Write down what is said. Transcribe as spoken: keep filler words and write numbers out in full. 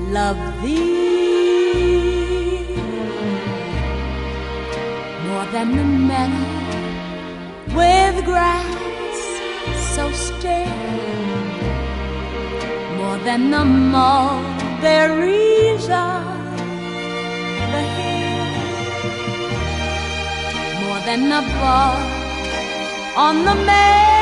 love thee more than the meadow with grass so still, more than the mulberries on the hill, more than the bud on the meadow